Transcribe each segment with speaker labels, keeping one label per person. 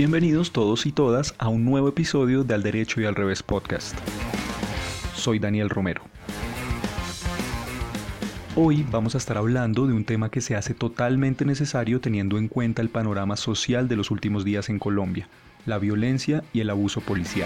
Speaker 1: Bienvenidos todos y todas a un nuevo episodio de Al Derecho y al Revés Podcast. Soy Daniel Romero. Hoy vamos a estar hablando de un tema que se hace totalmente necesario teniendo en cuenta el panorama social de los últimos días en Colombia, la violencia y el abuso policial.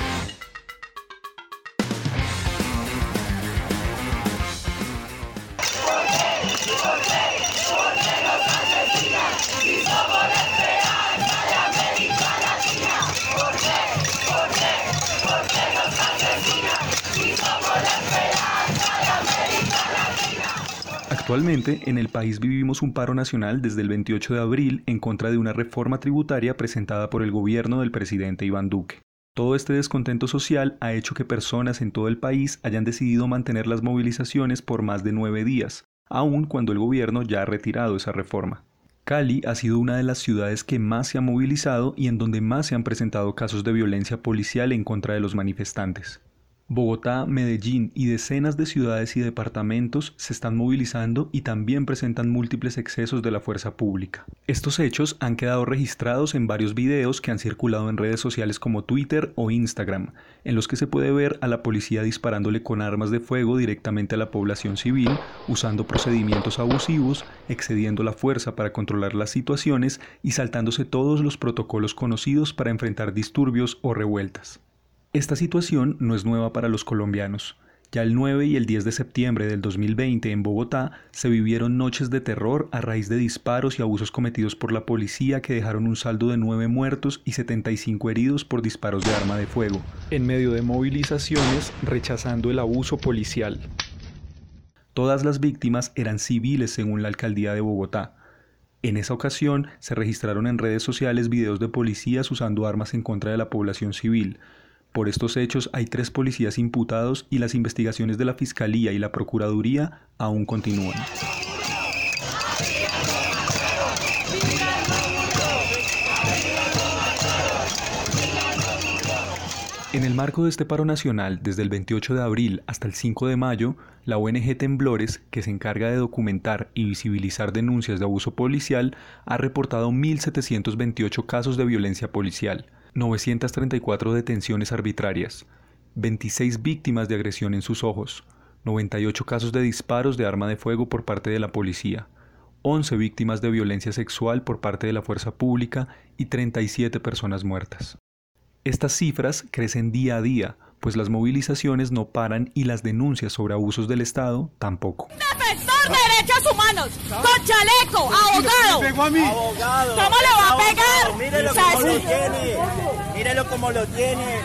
Speaker 1: Actualmente, en el país vivimos un paro nacional desde el 28 de abril en contra de una reforma tributaria presentada por el gobierno del presidente Iván Duque. Todo este descontento social ha hecho que personas en todo el país hayan decidido mantener las movilizaciones por más de 9 días, aun cuando el gobierno ya ha retirado esa reforma. Cali ha sido una de las ciudades que más se ha movilizado y en donde más se han presentado casos de violencia policial en contra de los manifestantes. Bogotá, Medellín y decenas de ciudades y departamentos se están movilizando y también presentan múltiples excesos de la fuerza pública. Estos hechos han quedado registrados en varios videos que han circulado en redes sociales como Twitter o Instagram, en los que se puede ver a la policía disparándole con armas de fuego directamente a la población civil, usando procedimientos abusivos, excediendo la fuerza para controlar las situaciones y saltándose todos los protocolos conocidos para enfrentar disturbios o revueltas. Esta situación no es nueva para los colombianos. Ya el 9 y el 10 de septiembre del 2020 en Bogotá se vivieron noches de terror a raíz de disparos y abusos cometidos por la policía que dejaron un saldo de 9 muertos y 75 heridos por disparos de arma de fuego, en medio de movilizaciones rechazando el abuso policial. Todas las víctimas eran civiles según la alcaldía de Bogotá. En esa ocasión se registraron en redes sociales videos de policías usando armas en contra de la población civil. Por estos hechos hay 3 policías imputados y las investigaciones de la Fiscalía y la Procuraduría aún continúan. En el marco de este paro nacional, desde el 28 de abril hasta el 5 de mayo, la ONG Temblores, que se encarga de documentar y visibilizar denuncias de abuso policial, ha reportado 1.728 casos de violencia policial, 934 detenciones arbitrarias, 26 víctimas de agresión en sus ojos, 98 casos de disparos de arma de fuego por parte de la policía, 11 víctimas de violencia sexual por parte de la fuerza pública y 37 personas muertas. Estas cifras crecen día a día, pues las movilizaciones no paran y las denuncias sobre abusos del Estado tampoco.
Speaker 2: ¡Defensor de derechos humanos! ¡Con chaleco! ¡Abogado!
Speaker 3: ¡Abogado!
Speaker 2: ¿Cómo le va a pegar?
Speaker 3: ¡Mírelo cómo lo tiene! ¡Mírelo cómo lo tiene!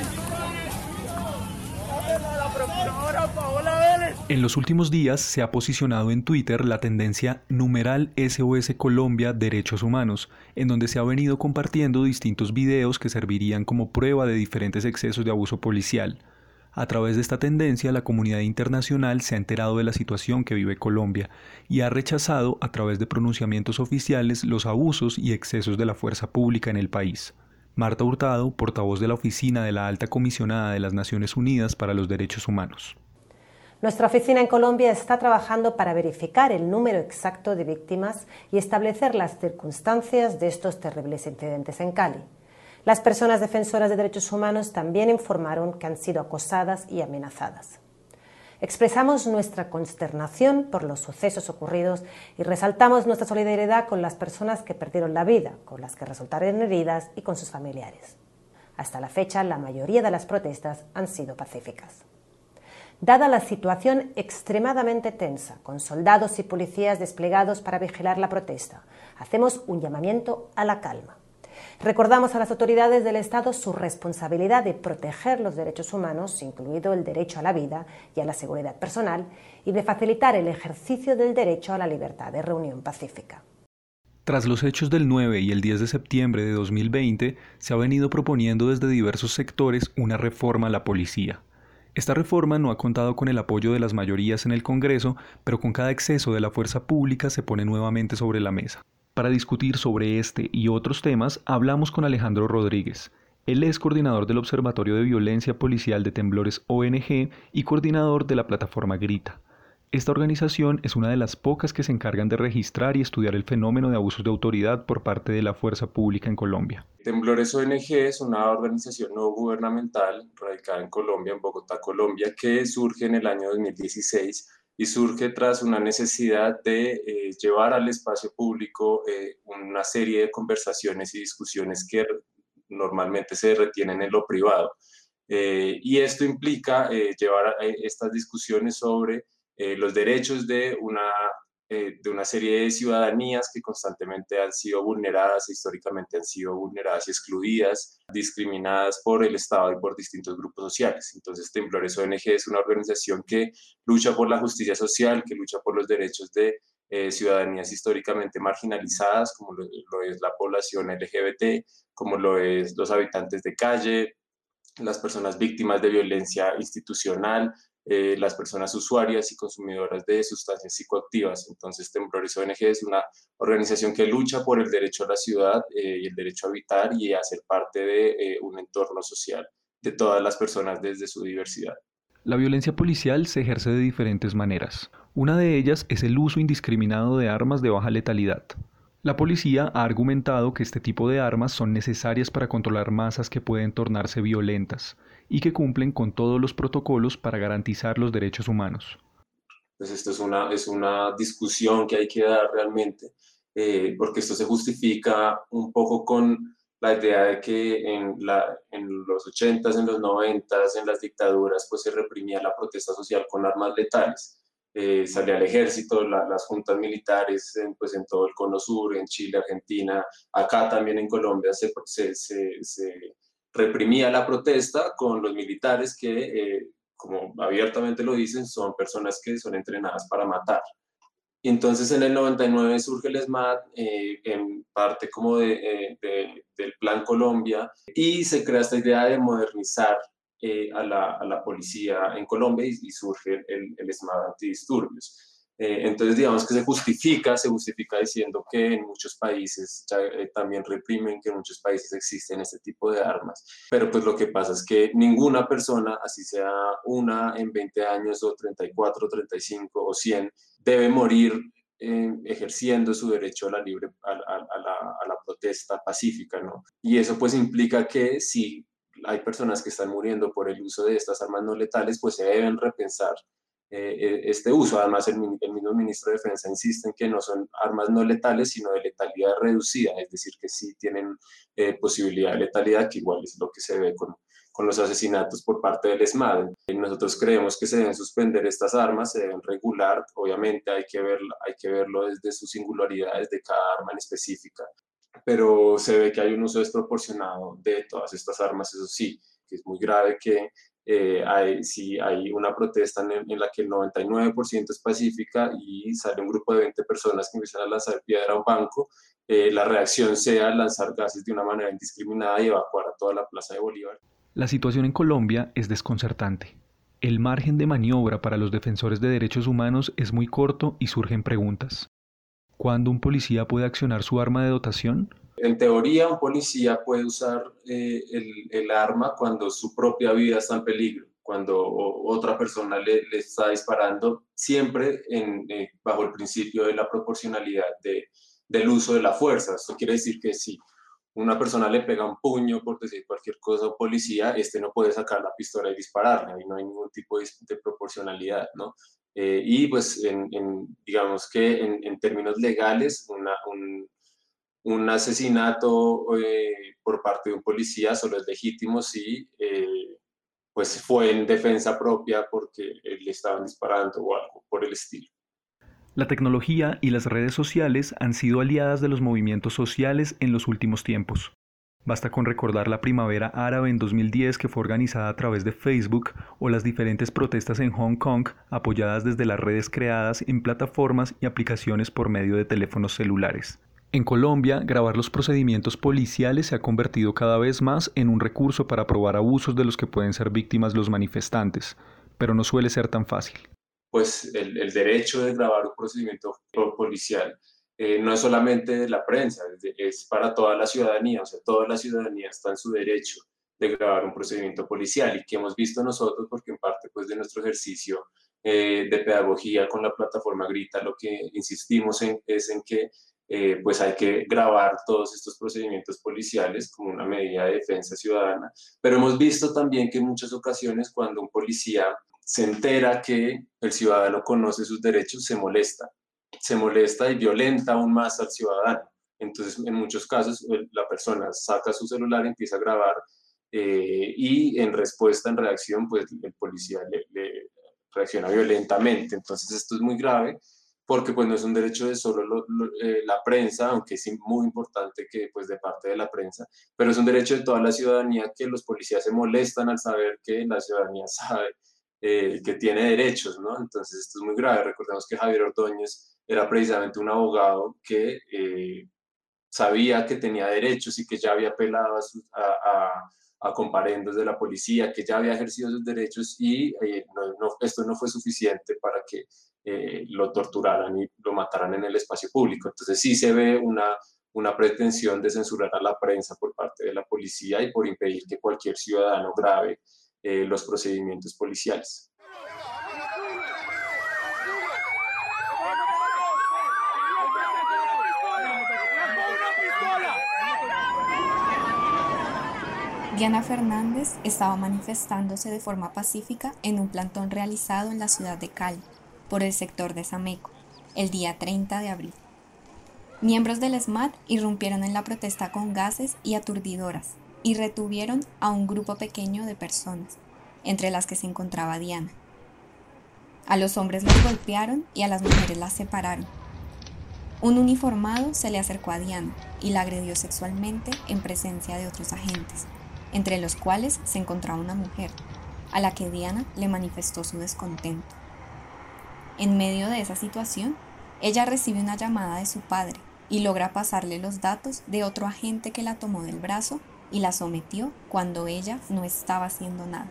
Speaker 1: En los últimos días se ha posicionado en Twitter la tendencia #SOS Colombia Derechos Humanos, en donde se ha venido compartiendo distintos videos que servirían como prueba de diferentes excesos de abuso policial. A través de esta tendencia, la comunidad internacional se ha enterado de la situación que vive Colombia y ha rechazado a través de pronunciamientos oficiales los abusos y excesos de la fuerza pública en el país. Marta Hurtado, portavoz de la Oficina de la Alta Comisionada de las Naciones Unidas para los Derechos Humanos.
Speaker 4: Nuestra oficina en Colombia está trabajando para verificar el número exacto de víctimas y establecer las circunstancias de estos terribles incidentes en Cali. Las personas defensoras de derechos humanos también informaron que han sido acosadas y amenazadas. Expresamos nuestra consternación por los sucesos ocurridos y resaltamos nuestra solidaridad con las personas que perdieron la vida, con las que resultaron heridas y con sus familiares. Hasta la fecha, la mayoría de las protestas han sido pacíficas. Dada la situación extremadamente tensa, con soldados y policías desplegados para vigilar la protesta, hacemos un llamamiento a la calma. Recordamos a las autoridades del Estado su responsabilidad de proteger los derechos humanos, incluido el derecho a la vida y a la seguridad personal, y de facilitar el ejercicio del derecho a la libertad de reunión pacífica.
Speaker 1: Tras los hechos del 9 y el 10 de septiembre de 2020, se ha venido proponiendo desde diversos sectores una reforma a la policía. Esta reforma no ha contado con el apoyo de las mayorías en el Congreso, pero con cada exceso de la fuerza pública se pone nuevamente sobre la mesa. Para discutir sobre este y otros temas, hablamos con Alejandro Rodríguez. Él es coordinador del Observatorio de Violencia Policial de Temblores ONG y coordinador de la plataforma Grita. Esta organización es una de las pocas que se encargan de registrar y estudiar el fenómeno de abusos de autoridad por parte de la fuerza pública en Colombia.
Speaker 5: Temblores ONG es una organización no gubernamental radicada en Colombia, en Bogotá, Colombia, que surge en el año 2016 y surge tras una necesidad de llevar al espacio público una serie de conversaciones y discusiones que normalmente se retienen en lo privado. Y esto implica llevar estas discusiones sobre los derechos de una serie de ciudadanías que constantemente han sido vulneradas, históricamente han sido vulneradas y excluidas, discriminadas por el Estado y por distintos grupos sociales. Entonces, Temblores ONG es una organización que lucha por la justicia social, que lucha por los derechos de ciudadanías históricamente marginalizadas, como lo es la población LGBT, como lo es los habitantes de calle, las personas víctimas de violencia institucional, las personas usuarias y consumidoras de sustancias psicoactivas. Entonces, Temblores ONG es una organización que lucha por el derecho a la ciudad y el derecho a habitar y a ser parte de un entorno social de todas las personas desde su diversidad.
Speaker 1: La violencia policial se ejerce de diferentes maneras. Una de ellas es el uso indiscriminado de armas de baja letalidad. La policía ha argumentado que este tipo de armas son necesarias para controlar masas que pueden tornarse violentas y que cumplen con todos los protocolos para garantizar los derechos humanos.
Speaker 5: Pues esto es una discusión que hay que dar realmente, porque esto se justifica un poco con la idea de que en los 80s, en los 90s, en las dictaduras, pues se reprimía la protesta social con armas letales. Salía al ejército, las juntas militares pues en todo el cono sur, en Chile, Argentina, acá también en Colombia se reprimía la protesta con los militares que, como abiertamente lo dicen, son personas que son entrenadas para matar. Y entonces en el 99 surge el ESMAD, en parte como del Plan Colombia, y se crea esta idea de modernizar a la policía en Colombia y surge el ESMAD antidisturbios. Entonces digamos que se justifica diciendo que en muchos países ya, también reprimen, que en muchos países existen este tipo de armas, pero pues lo que pasa es que ninguna persona, así sea una en 20 años o 34, 35 o 100, debe morir ejerciendo su derecho a la protesta pacífica, ¿no? Y eso pues implica que si hay personas que están muriendo por el uso de estas armas no letales, pues se deben repensar este uso. Además, el mismo ministro de Defensa insiste en que no son armas no letales, sino de letalidad reducida, es decir, que sí tienen posibilidad de letalidad, que igual es lo que se ve con los asesinatos por parte del ESMAD. Nosotros creemos que se deben suspender estas armas, se deben regular, obviamente hay que verlo desde sus singularidades de cada arma en específica, pero se ve que hay un uso desproporcionado de todas estas armas, eso sí, que es muy grave que si hay una protesta en la que el 99% es pacífica y sale un grupo de 20 personas que empiezan a lanzar piedra a un banco, la reacción sea lanzar gases de una manera indiscriminada y evacuar a toda la Plaza de Bolívar.
Speaker 1: La situación en Colombia es desconcertante. El margen de maniobra para los defensores de derechos humanos es muy corto y surgen preguntas. ¿Cuándo un policía puede accionar su arma de dotación?
Speaker 5: En teoría, un policía puede usar el arma cuando su propia vida está en peligro, cuando otra persona le está disparando, siempre bajo el principio de la proporcionalidad del uso de la fuerza. Esto quiere decir que si una persona le pega un puño, por decir cualquier cosa, a un policía, no puede sacar la pistola y dispararle, ahí no hay ningún tipo de proporcionalidad, ¿no? Y pues digamos que en términos legales, un asesinato por parte de un policía solo es legítimo si pues fue en defensa propia porque le estaban disparando o algo por el estilo.
Speaker 1: La tecnología y las redes sociales han sido aliadas de los movimientos sociales en los últimos tiempos. Basta con recordar la Primavera Árabe en 2010 que fue organizada a través de Facebook o las diferentes protestas en Hong Kong apoyadas desde las redes creadas en plataformas y aplicaciones por medio de teléfonos celulares. En Colombia, grabar los procedimientos policiales se ha convertido cada vez más en un recurso para probar abusos de los que pueden ser víctimas los manifestantes, pero no suele ser tan fácil.
Speaker 5: Pues el derecho de grabar un procedimiento policial no es solamente de la prensa, es para toda la ciudadanía, o sea, toda la ciudadanía está en su derecho de grabar un procedimiento policial y que hemos visto nosotros porque en parte pues de nuestro ejercicio de pedagogía con la plataforma Grita, lo que insistimos es en que pues hay que grabar todos estos procedimientos policiales como una medida de defensa ciudadana, pero hemos visto también que en muchas ocasiones cuando un policía se entera que el ciudadano conoce sus derechos, se molesta y violenta aún más al ciudadano. Entonces, en muchos casos, la persona saca su celular, empieza a grabar y en respuesta, en reacción, pues el policía le reacciona violentamente. Entonces, esto es muy grave porque pues no es un derecho de solo la prensa, aunque es muy importante que pues de parte de la prensa, pero es un derecho de toda la ciudadanía que los policías se molestan al saber que la ciudadanía sabe que tiene derechos, ¿no? Entonces esto es muy grave. Recordemos que Javier Ordóñez era precisamente un abogado que sabía que tenía derechos y que ya había apelado a comparendos de la policía, que ya había ejercido sus derechos y esto no fue suficiente para que lo torturaran y lo mataran en el espacio público. Entonces sí se ve una pretensión de censurar a la prensa por parte de la policía y por impedir que cualquier ciudadano grabe los procedimientos policiales.
Speaker 6: Diana Fernández estaba manifestándose de forma pacífica en un plantón realizado en la ciudad de Cali, por el sector de Sameco, el día 30 de abril. Miembros del SMAT irrumpieron en la protesta con gases y aturdidoras y retuvieron a un grupo pequeño de personas, entre las que se encontraba Diana. A los hombres los golpearon y a las mujeres las separaron. Un uniformado se le acercó a Diana y la agredió sexualmente en presencia de otros agentes, entre los cuales se encontraba una mujer, a la que Diana le manifestó su descontento. En medio de esa situación, ella recibe una llamada de su padre y logra pasarle los datos de otro agente que la tomó del brazo y la sometió cuando ella no estaba haciendo nada.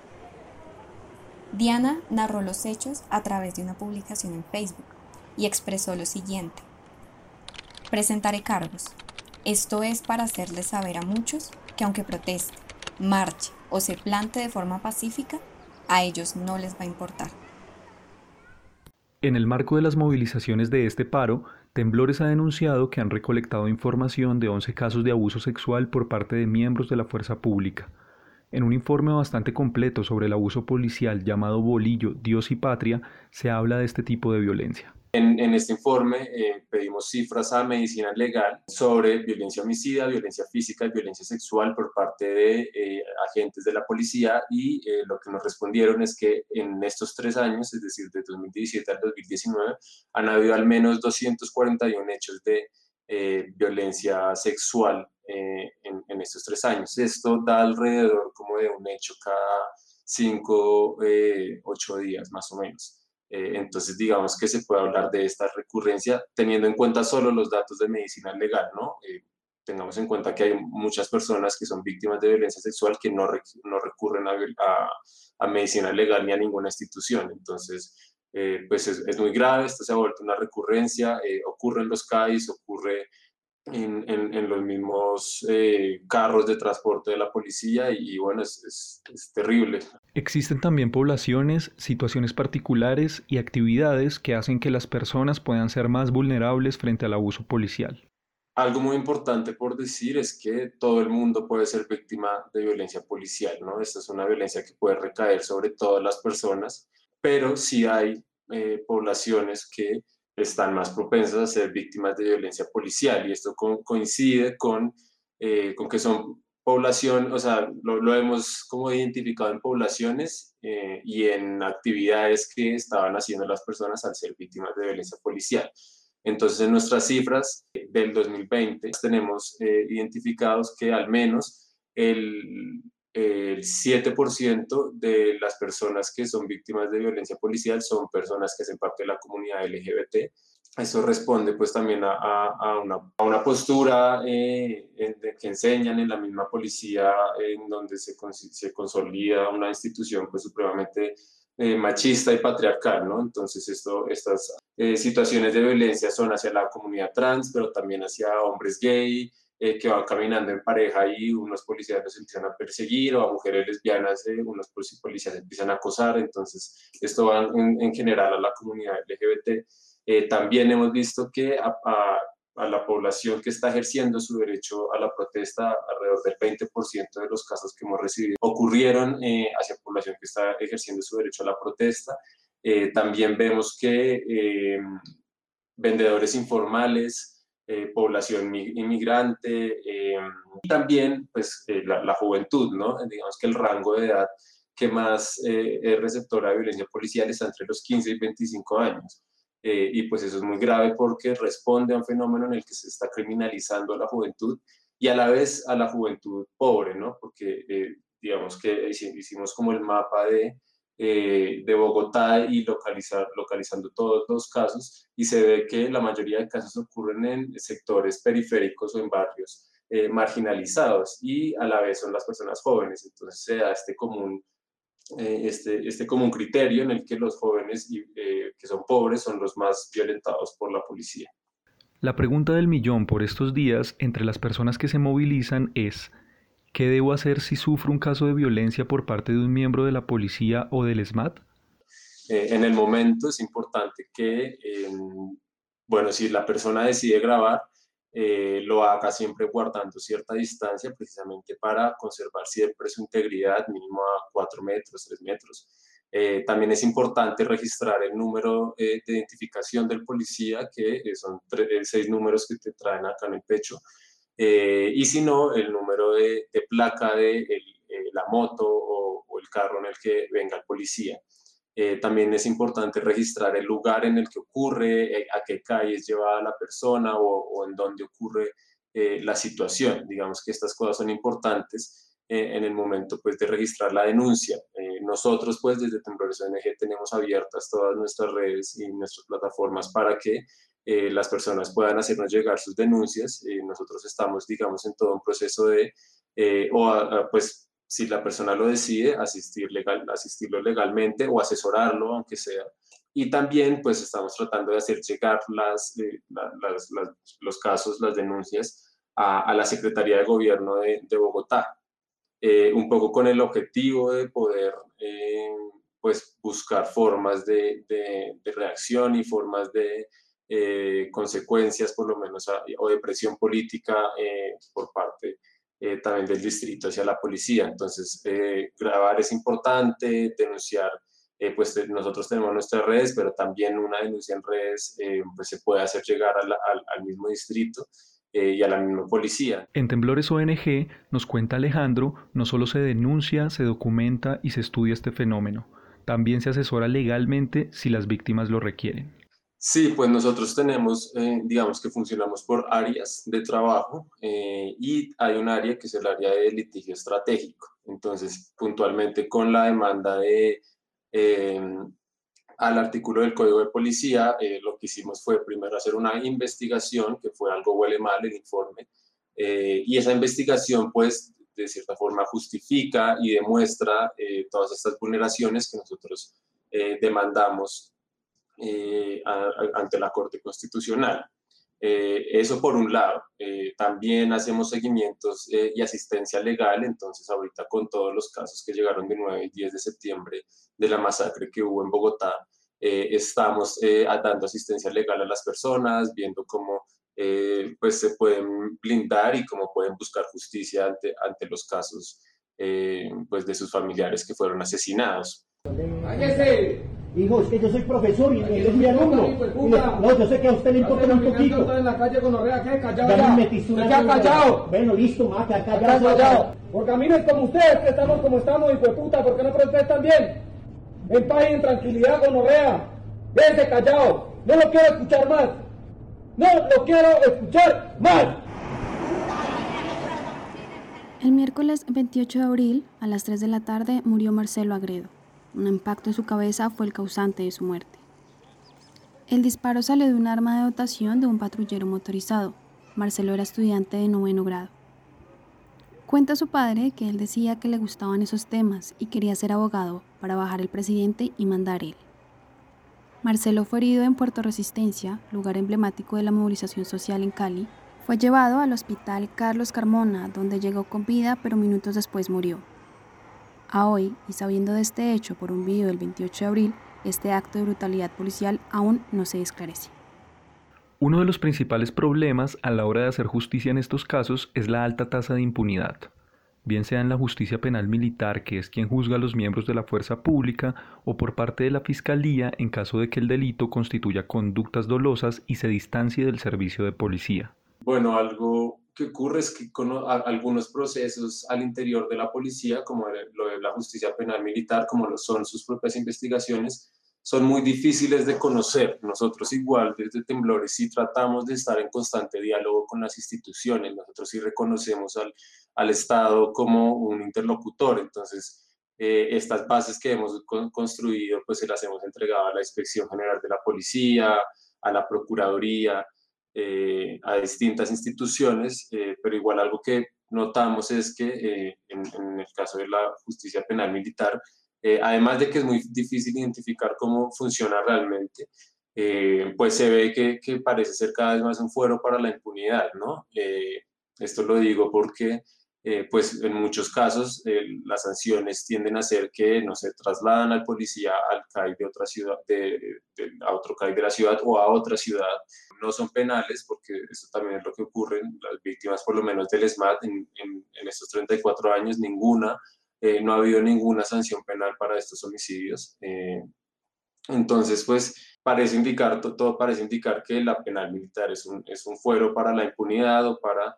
Speaker 6: Diana narró los hechos a través de una publicación en Facebook y expresó lo siguiente: presentaré cargos. Esto es para hacerles saber a muchos que aunque proteste, marche o se plante de forma pacífica, a ellos no les va a importar.
Speaker 1: En el marco de las movilizaciones de este paro, Temblores ha denunciado que han recolectado información de 11 casos de abuso sexual por parte de miembros de la fuerza pública. En un informe bastante completo sobre el abuso policial llamado Bolillo, Dios y Patria, se habla de este tipo de violencia.
Speaker 5: En este informe pedimos cifras a Medicina Legal sobre violencia homicida, violencia física y violencia sexual por parte de agentes de la policía y lo que nos respondieron es que en estos 3 años, es decir, de 2017 al 2019, han habido al menos 241 hechos de violencia sexual en estos 3 años. Esto da alrededor como de un hecho cada 5, 8 días más o menos. Entonces, digamos que se puede hablar de esta recurrencia teniendo en cuenta solo los datos de medicina legal, ¿no? Tengamos en cuenta que hay muchas personas que son víctimas de violencia sexual que no recurren a medicina legal ni a ninguna institución. Entonces, pues es muy grave, esto se ha vuelto una recurrencia, ocurre en los CAIs, ocurre en los mismos carros de transporte de la policía y bueno, es terrible.
Speaker 1: Existen también poblaciones, situaciones particulares y actividades que hacen que las personas puedan ser más vulnerables frente al abuso policial.
Speaker 5: Algo muy importante por decir es que todo el mundo puede ser víctima de violencia policial, ¿no? Esta es una violencia que puede recaer sobre todas las personas, pero sí hay poblaciones que están más propensas a ser víctimas de violencia policial y esto coincide con que son población, o sea, lo hemos como identificado en poblaciones y en actividades que estaban haciendo las personas al ser víctimas de violencia policial. Entonces, en nuestras cifras del 2020 tenemos identificados que al menos el 7% de las personas que son víctimas de violencia policial son personas que hacen parte de la comunidad LGBT. Eso responde pues también a una postura que enseñan en la misma policía, en donde se consolida una institución pues supremamente machista y patriarcal, ¿no? Entonces estas situaciones de violencia son hacia la comunidad trans, pero también hacia hombres gay, que van caminando en pareja y unos policías los empiezan a perseguir, o a mujeres lesbianas unos policías empiezan a acosar. Entonces esto va en general a la comunidad LGBT. También hemos visto que a la población que está ejerciendo su derecho a la protesta, alrededor del 20% de los casos que hemos recibido ocurrieron hacia población que está ejerciendo su derecho a la protesta. También vemos que vendedores informales, población inmigrante, y también pues, la juventud, ¿no? Digamos que el rango de edad que más es receptora de violencia policial está entre los 15 y 25 años. Y pues eso es muy grave porque responde a un fenómeno en el que se está criminalizando a la juventud y a la vez a la juventud pobre, ¿no? Porque digamos que hicimos como el mapa de Bogotá y localizando todos los casos, y se ve que la mayoría de casos ocurren en sectores periféricos o en barrios marginalizados, y a la vez son las personas jóvenes. Entonces se da este común criterio en el que los jóvenes que son pobres son los más violentados por la policía.
Speaker 1: La pregunta del millón por estos días entre las personas que se movilizan es: ¿qué debo hacer si sufro un caso de violencia por parte de un miembro de la policía o del SMAT?
Speaker 5: En el momento es importante que, si la persona decide grabar, lo haga siempre guardando cierta distancia, precisamente para conservar siempre su integridad, mínimo a 4 metros, 3 metros. También es importante registrar el número de identificación del policía, que son 6 números que te traen acá en el pecho, y si no, el número de placa de la moto o el carro en el que venga el policía. También es importante registrar el lugar en el que ocurre, a qué calles lleva la persona o en dónde ocurre la situación. Digamos que estas cosas son importantes en el momento pues, de registrar la denuncia. Nosotros pues desde Temblores ONG tenemos abiertas todas nuestras redes y nuestras plataformas para que las personas puedan hacernos llegar sus denuncias. Nosotros estamos, digamos, en todo un proceso de, pues, si la persona lo decide, asistirlo legalmente o asesorarlo, aunque sea. Y también, pues, estamos tratando de hacer llegar los casos, las denuncias, a la Secretaría de Gobierno de Bogotá, un poco con el objetivo de poder, pues, buscar formas de reacción y formas de consecuencias, por lo menos, o de presión política por parte también del distrito hacia la policía. Entonces, grabar es importante, denunciar, pues nosotros tenemos nuestras redes, pero también una denuncia en redes pues se puede hacer llegar al mismo distrito y a la misma policía.
Speaker 1: En Temblores ONG, nos cuenta Alejandro, no solo se denuncia, se documenta y se estudia este fenómeno, también se asesora legalmente si las víctimas lo requieren.
Speaker 5: Sí, pues nosotros tenemos, digamos que funcionamos por áreas de trabajo y hay un área que es el área de litigio estratégico. Entonces, puntualmente con la demanda al artículo del Código de Policía, lo que hicimos fue primero hacer una investigación, que fue algo huele mal el informe, y esa investigación pues de cierta forma justifica y demuestra todas estas vulneraciones que nosotros demandamos ante la Corte Constitucional. Eso por un lado. También hacemos seguimientos y asistencia legal. Entonces ahorita con todos los casos que llegaron de 9 y 10 de septiembre de la masacre que hubo en Bogotá, estamos dando asistencia legal a las personas, viendo cómo pues se pueden blindar y cómo pueden buscar justicia ante los casos pues de sus familiares que fueron asesinados.
Speaker 7: Hijo, es que yo soy profesor y él es mi alumno. No, yo sé que a usted le importa un poquito.
Speaker 8: En la calle Gonorrea, ¿qué? Callado
Speaker 7: ya.
Speaker 8: Ya.
Speaker 7: Me metiste una
Speaker 8: ¿Qué callado?
Speaker 7: Bueno, listo, ma, que callado.
Speaker 8: Porque a mí no es como ustedes, que estamos como estamos, hijo de puta, ¿por qué no protestan bien? En paz y en tranquilidad, Gonorrea. Quédense callado. No lo quiero escuchar más. No lo quiero escuchar más.
Speaker 9: El miércoles 28 de abril, a las 3 de la tarde, murió Marcelo Agredo. Un impacto en su cabeza fue el causante de su muerte. El disparo salió de un arma de dotación de un patrullero motorizado. Marcelo era estudiante de 9º grado. Cuenta su padre que él decía que le gustaban esos temas y quería ser abogado para bajar el presidente y mandar él. Marcelo fue herido en Puerto Resistencia, lugar emblemático de la movilización social en Cali, Fue llevado al hospital Carlos Carmona, donde llegó con vida, pero minutos después murió. A hoy, y sabiendo de este hecho por un video del 28 de abril, este acto de brutalidad policial aún no se esclarece.
Speaker 1: Uno de los principales problemas a la hora de hacer justicia en estos casos es la alta tasa de impunidad, bien sea en la justicia penal militar, que es quien juzga a los miembros de la fuerza pública, o por parte de la Fiscalía en caso de que el delito constituya conductas dolosas y se distancie del servicio de policía.
Speaker 5: Bueno, algo que ocurre es que con algunos procesos al interior de la policía, como lo de la justicia penal militar, como lo son sus propias investigaciones, son muy difíciles de conocer. Nosotros igual desde Temblores sí tratamos de estar en constante diálogo con las instituciones, nosotros sí reconocemos al Estado como un interlocutor, entonces estas bases que hemos construido pues se las hemos entregado a la Inspección General de la Policía, a la Procuraduría, a distintas instituciones, pero igual algo que notamos es que en el caso de la justicia penal militar, además de que es muy difícil identificar cómo funciona realmente, pues se ve que parece ser cada vez más un fuero para la impunidad, ¿no? Esto lo digo porque pues en muchos casos las sanciones tienden a ser que no se trasladan al policía al CAI de otra ciudad, a otro CAI de la ciudad o a otra ciudad. No son penales, porque eso también es lo que ocurre en las víctimas, por lo menos del SMAT, en estos 34 años, no ha habido ninguna sanción penal para estos homicidios. Entonces, pues, todo parece indicar que la penal militar es un fuero para la impunidad o para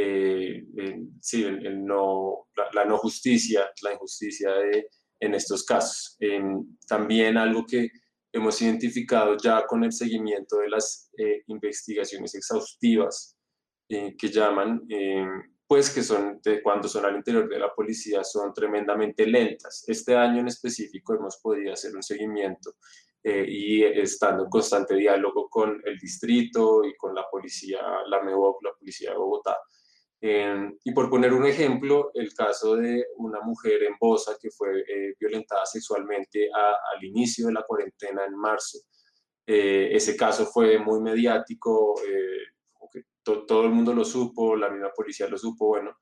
Speaker 5: sí, la no justicia, la injusticia en estos casos. También algo que hemos identificado ya con el seguimiento de las investigaciones exhaustivas que llaman, pues que cuando son al interior de la policía son tremendamente lentas. Este año en específico hemos podido hacer un seguimiento y estando en constante diálogo con el distrito y con la policía, la MEBOC, la policía de Bogotá. Y por poner un ejemplo, el caso de una mujer en Bosa que fue violentada sexualmente al inicio de la cuarentena en marzo. Ese caso fue muy mediático, todo el mundo lo supo, la misma policía lo supo, bueno.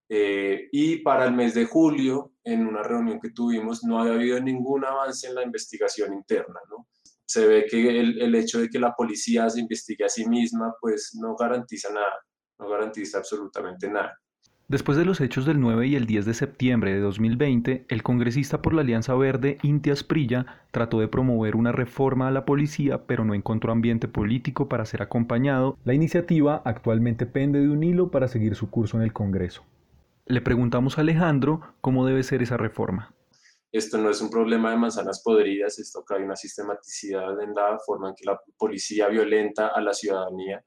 Speaker 5: Y para el mes de julio, en una reunión que tuvimos, no había habido ningún avance en la investigación interna, ¿no? Se ve que el hecho de que la policía se investigue a sí misma, pues no garantiza nada. No garantiza absolutamente nada.
Speaker 1: Después de los hechos del 9 y el 10 de septiembre de 2020, el congresista por la Alianza Verde, Inti Asprilla, trató de promover una reforma a la policía, pero no encontró ambiente político para ser acompañado. La iniciativa actualmente pende de un hilo para seguir su curso en el Congreso. Le preguntamos a Alejandro cómo debe ser esa reforma.
Speaker 5: Esto no es un problema de manzanas podridas, esto que hay una sistematicidad en la forma en que la policía violenta a la ciudadanía.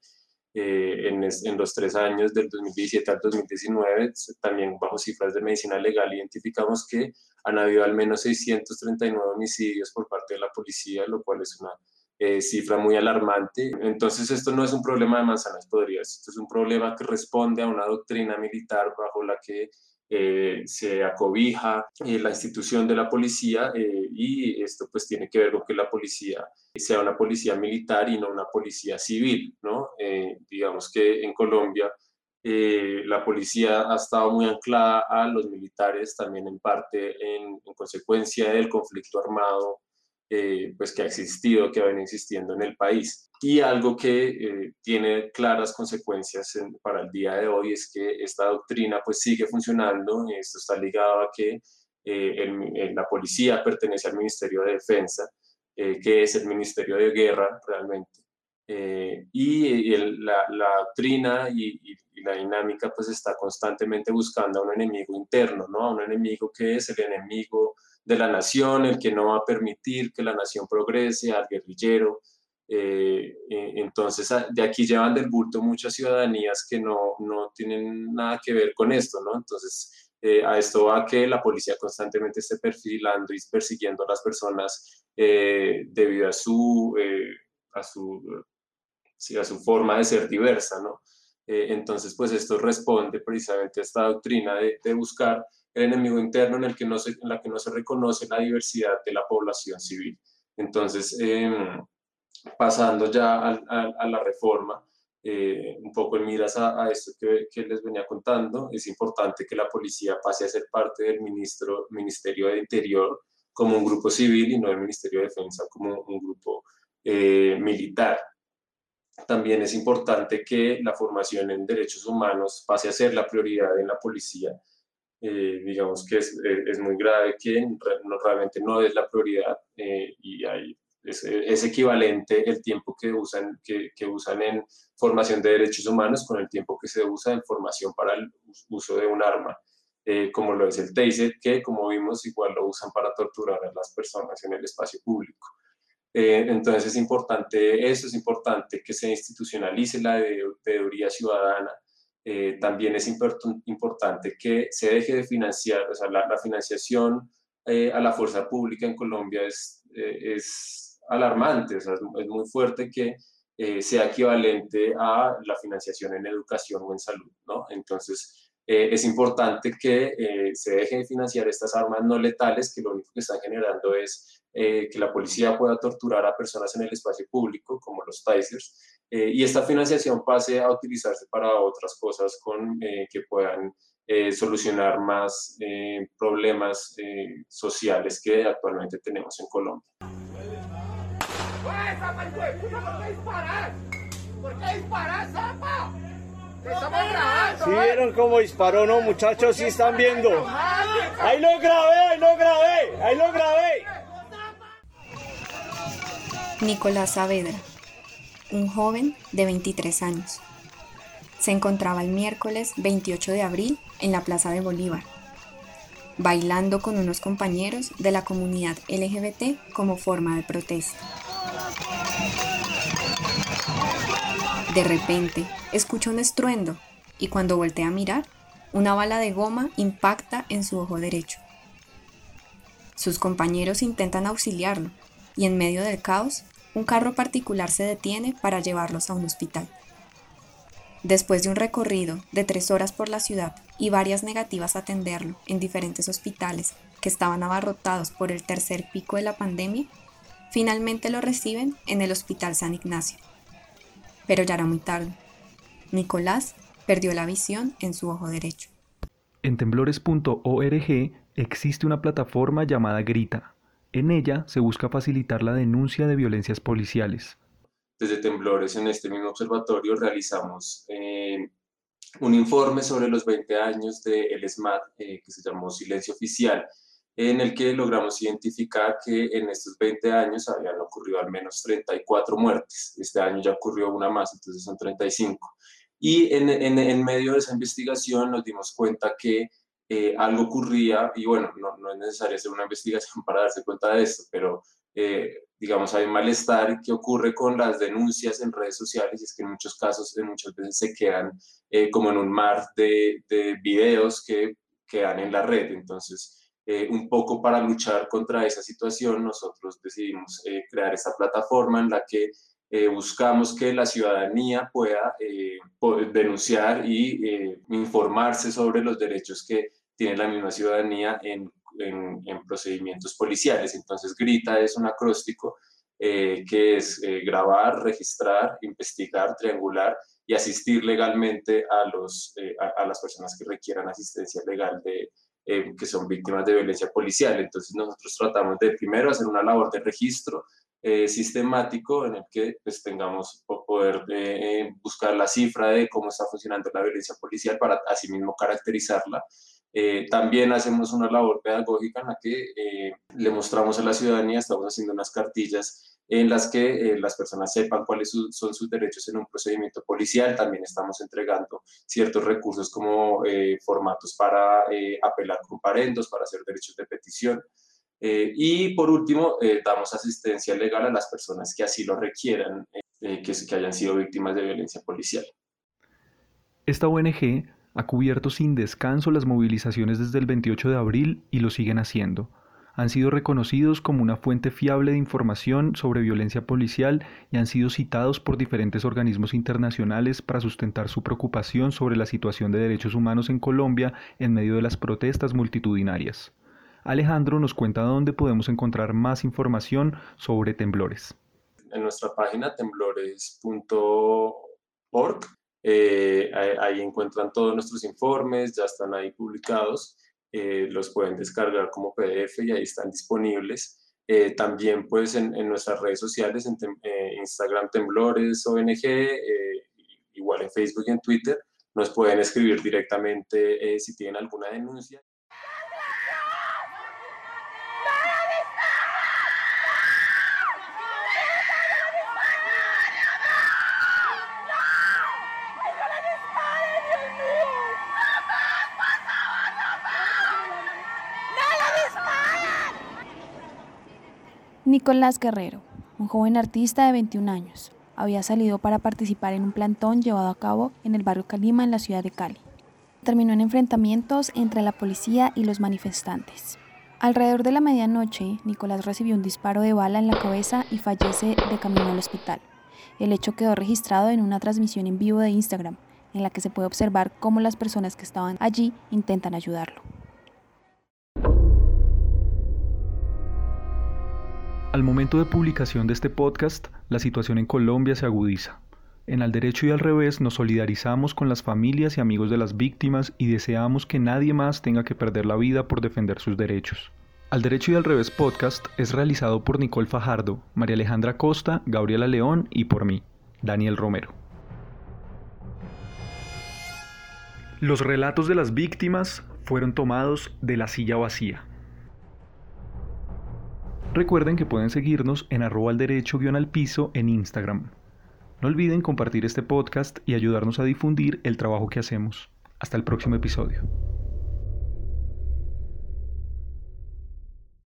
Speaker 5: En los 3 años del 2017 al 2019, también bajo cifras de medicina legal, identificamos que han habido al menos 639 homicidios por parte de la policía, lo cual es una cifra muy alarmante. Entonces esto no es un problema de manzanas podridas, esto es un problema que responde a una doctrina militar bajo la que se acobija la institución de la policía y esto pues tiene que ver con que la policía sea una policía militar y no una policía civil, ¿no? Digamos que en Colombia la policía ha estado muy anclada a los militares, también en parte en consecuencia del conflicto armado pues que ha existido, que ha venido existiendo en el país. Y algo que tiene claras consecuencias para el día de hoy es que esta doctrina pues sigue funcionando, y esto está ligado a que la policía pertenece al Ministerio de Defensa, que es el Ministerio de Guerra realmente. La doctrina y la dinámica pues está constantemente buscando a un enemigo interno, ¿no? A un enemigo que es el enemigo de la nación, el que no va a permitir que la nación progrese, al guerrillero. Entonces de aquí llevan del bulto muchas ciudadanías que no tienen nada que ver con esto, ¿no? Entonces a esto va que la policía constantemente esté perfilando y persiguiendo a las personas debido a su forma de ser diversa, ¿no? Entonces, pues esto responde precisamente a esta doctrina de buscar el enemigo interno en la que no se reconoce la diversidad de la población civil. Entonces, pasando ya a la reforma, un poco en miras a esto que les venía contando, es importante que la policía pase a ser parte del Ministerio de Interior como un grupo civil y no del Ministerio de Defensa como un grupo militar. También es importante que la formación en derechos humanos pase a ser la prioridad en la policía. Digamos que es muy grave que realmente no es la prioridad y es equivalente el tiempo que usan en formación de derechos humanos con el tiempo que se usa en formación para el uso de un arma, como lo es el taser, que como vimos igual lo usan para torturar a las personas en el espacio público. Entonces es importante que se institucionalice la veeduría ciudadana. También es importante que se deje de financiar, o sea, la financiación a la fuerza pública en Colombia es alarmante, o sea, es muy fuerte que sea equivalente a la financiación en educación o en salud, ¿no? Entonces, es importante que se deje de financiar estas armas no letales que lo único que están generando es que la policía pueda torturar a personas en el espacio público, como los tasers, y esta financiación pase a utilizarse para otras cosas que puedan solucionar más problemas sociales que actualmente tenemos en Colombia.
Speaker 8: ¿Por qué disparar, zapa? ¡Estamos grabando! ¿Sí vieron cómo disparó, no, muchachos? ¿Sí están viendo? ¡Ahí lo grabé!
Speaker 6: Nicolás Saavedra, un joven de 23 años. Se encontraba el miércoles 28 de abril en la Plaza de Bolívar, bailando con unos compañeros de la comunidad LGBT como forma de protesta. De repente, escucha un estruendo y cuando voltea a mirar, una bala de goma impacta en su ojo derecho. Sus compañeros intentan auxiliarlo y en medio del caos, un carro particular se detiene para llevarlos a un hospital. Después de un recorrido de 3 horas por la ciudad y varias negativas a atenderlo en diferentes hospitales que estaban abarrotados por el tercer pico de la pandemia, finalmente lo reciben en el Hospital San Ignacio. Pero ya era muy tarde. Nicolás perdió la visión en su ojo derecho.
Speaker 1: En temblores.org existe una plataforma llamada Grita. En ella se busca facilitar la denuncia de violencias policiales.
Speaker 5: Desde Temblores, en este mismo observatorio, realizamos un informe sobre los 20 años del SMAT, que se llamó Silencio Oficial, en el que logramos identificar que en estos 20 años habían ocurrido al menos 34 muertes. Este año ya ocurrió una más, entonces son 35. Y en medio de esa investigación nos dimos cuenta que algo ocurría, y bueno, no es necesario hacer una investigación para darse cuenta de esto, pero digamos, hay un malestar que ocurre con las denuncias en redes sociales, y es que en muchos casos, muchas veces se quedan como en un mar de videos que quedan en la red. Entonces, un poco para luchar contra esa situación, nosotros decidimos crear esta plataforma en la que buscamos que la ciudadanía pueda denunciar y informarse sobre los derechos que tiene la misma ciudadanía en procedimientos policiales. Entonces, Grita es un acróstico que es grabar, registrar, investigar, triangular y asistir legalmente a las personas que requieran asistencia legal que son víctimas de violencia policial. Entonces, nosotros tratamos de primero hacer una labor de registro sistemático en el que pues, tengamos poder buscar la cifra de cómo está funcionando la violencia policial para asimismo caracterizarla. También hacemos una labor pedagógica en la que le mostramos a la ciudadanía, estamos haciendo unas cartillas en las que las personas sepan cuáles son sus derechos en un procedimiento policial. También estamos entregando ciertos recursos como formatos para apelar comparendos, para hacer derechos de petición. Y por último, damos asistencia legal a las personas que así lo requieran, que hayan sido víctimas de violencia policial.
Speaker 1: Esta ONG ha cubierto sin descanso las movilizaciones desde el 28 de abril y lo siguen haciendo. Han sido reconocidos como una fuente fiable de información sobre violencia policial y han sido citados por diferentes organismos internacionales para sustentar su preocupación sobre la situación de derechos humanos en Colombia en medio de las protestas multitudinarias. Alejandro nos cuenta dónde podemos encontrar más información sobre temblores.
Speaker 5: En nuestra página temblores.org .org. Ahí encuentran todos nuestros informes, ya están ahí publicados, los pueden descargar como PDF y ahí están disponibles. También pues en nuestras redes sociales, en Instagram Temblores ONG, igual en Facebook y en Twitter, nos pueden escribir directamente si tienen alguna denuncia.
Speaker 9: Nicolás Guerrero, un joven artista de 21 años, había salido para participar en un plantón llevado a cabo en el barrio Calima en la ciudad de Cali. Terminó en enfrentamientos entre la policía y los manifestantes. Alrededor de la medianoche, Nicolás recibió un disparo de bala en la cabeza y fallece de camino al hospital. El hecho quedó registrado en una transmisión en vivo de Instagram, en la que se puede observar cómo las personas que estaban allí intentan ayudarlo.
Speaker 1: Al momento de publicación de este podcast, la situación en Colombia se agudiza. En Al Derecho y al Revés nos solidarizamos con las familias y amigos de las víctimas y deseamos que nadie más tenga que perder la vida por defender sus derechos. Al Derecho y al Revés podcast es realizado por Nicole Fajardo, María Alejandra Costa, Gabriela León y por mí, Daniel Romero. Los relatos de las víctimas fueron tomados de La Silla Vacía. Recuerden que pueden seguirnos en @alderecho_al_piso en Instagram. No olviden compartir este podcast y ayudarnos a difundir el trabajo que hacemos. Hasta el próximo episodio.